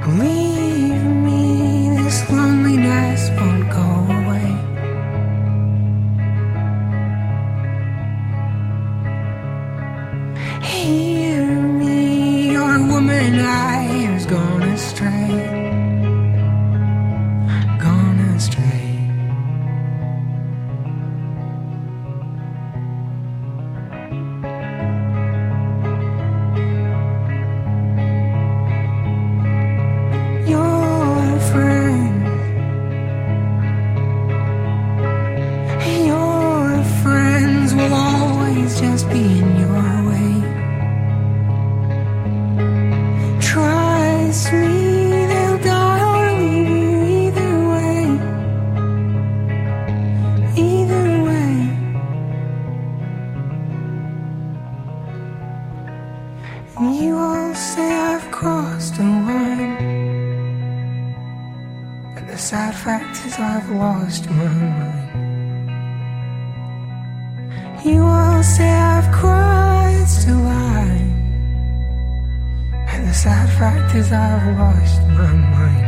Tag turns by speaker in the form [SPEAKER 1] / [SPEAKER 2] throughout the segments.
[SPEAKER 1] Believe me, this loneliness won't go away. Hear me, your woman I has gone astray. Gone astray. Will always just be in your way. Trust me, they'll die or leave you either way. Either way. And you all say I've crossed a line, and the sad fact is I've lost my mind. You all say I've crossed a line, and the sad fact is I've lost my mind.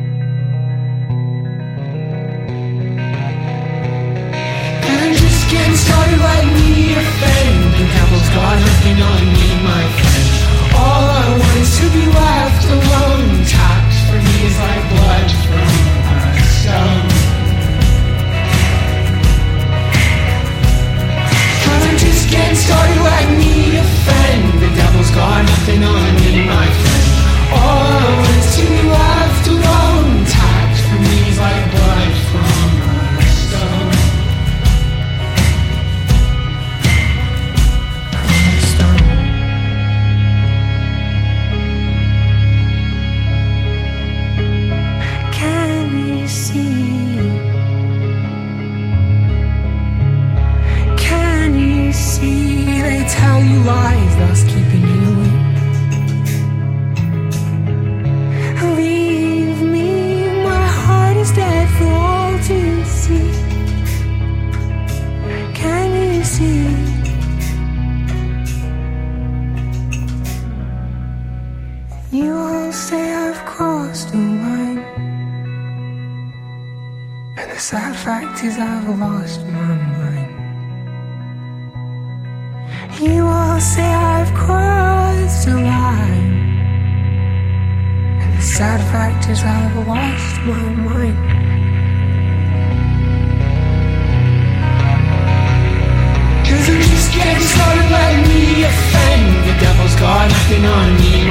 [SPEAKER 1] And I'm just getting started, like me a friend. The devil's got nothing on me, my friend. All I want is to be left alone. Tax for me is like blood from a stone. Just getting started, like me a friend. The devil's got nothing on me, my friend. All I want is to be left alone. Tax for me is like blood from a stone. Can you see? See, they tell you lies, thus keeping you weak. Leave me, my heart is dead for all to see. Can you see? You all say I've crossed a line, and the sad fact is I've lost my mind. You all say I've crossed a line, and the sad fact is I've lost my mind. Cause I'm just getting started, like me a friend. The devil's got nothing on me,